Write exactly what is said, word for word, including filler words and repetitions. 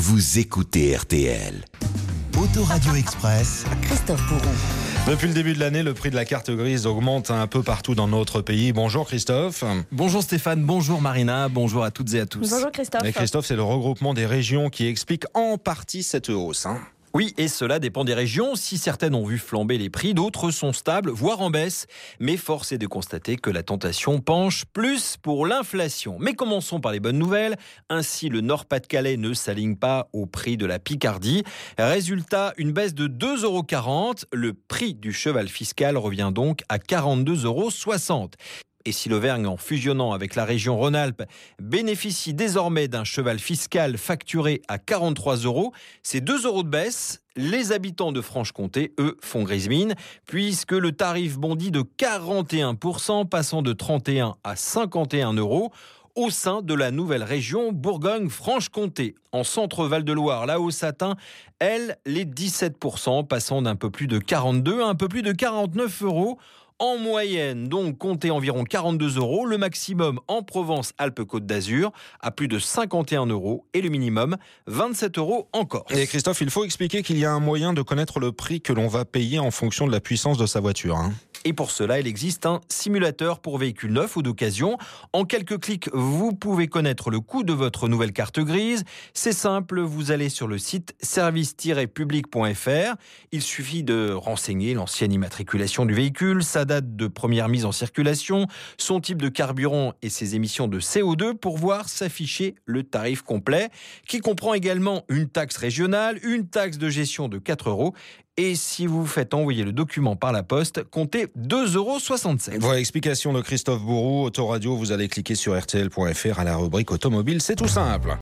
vous écoutez R T L. Autoradio Express. Christophe Bourron. Depuis le début de l'année, le prix de la carte grise augmente un peu partout dans notre pays. Bonjour Christophe. Bonjour Stéphane, bonjour Marina, bonjour à toutes et à tous. Bonjour Christophe. Et Christophe, c'est le regroupement des régions qui explique en partie cette hausse. Hein. Oui, et cela dépend des régions. Si certaines ont vu flamber les prix, d'autres sont stables, voire en baisse. Mais force est de constater que la tentation penche plus pour l'inflation. Mais commençons par les bonnes nouvelles. Ainsi, le Nord-Pas-de-Calais ne s'aligne pas au prix de la Picardie. Résultat, une baisse de deux euros quarante. Le prix du cheval fiscal revient donc à quarante-deux euros soixante. Et si l'Auvergne, en fusionnant avec la région Rhône-Alpes, bénéficie désormais d'un cheval fiscal facturé à quarante-trois euros, c'est deux euros de baisse. Les habitants de Franche-Comté, eux, font grise mine, puisque le tarif bondit de quarante et un pour cent, passant de trente et un à cinquante et un euros. Au sein de la nouvelle région Bourgogne-Franche-Comté. En centre Val-de-Loire, la hausse atteint, elle, les dix-sept pour cent, passant d'un peu plus de quarante-deux à un peu plus de quarante-neuf euros. En moyenne, donc, comptez environ quarante-deux euros. Le maximum en Provence-Alpes-Côte d'Azur à plus de cinquante et un euros. Et le minimum, vingt-sept euros en Corse. Et Christophe, il faut expliquer qu'il y a un moyen de connaître le prix que l'on va payer en fonction de la puissance de sa voiture. Hein. Et pour cela, il existe un simulateur pour véhicules neufs ou d'occasion. En quelques clics, vous pouvez connaître le coût de votre nouvelle carte grise. C'est simple, vous allez sur le site service tiret public point f r. Il suffit de renseigner l'ancienne immatriculation du véhicule, sa date de première mise en circulation, son type de carburant et ses émissions de C O deux pour voir s'afficher le tarif complet, qui comprend également une taxe régionale, une taxe de gestion de quatre euros. Et si vous faites envoyer le document par la poste, comptez deux euros soixante-sept. Voilà, explication de Christophe Bourou, Autoradio, vous allez cliquer sur R T L point F R à la rubrique automobile, c'est tout simple.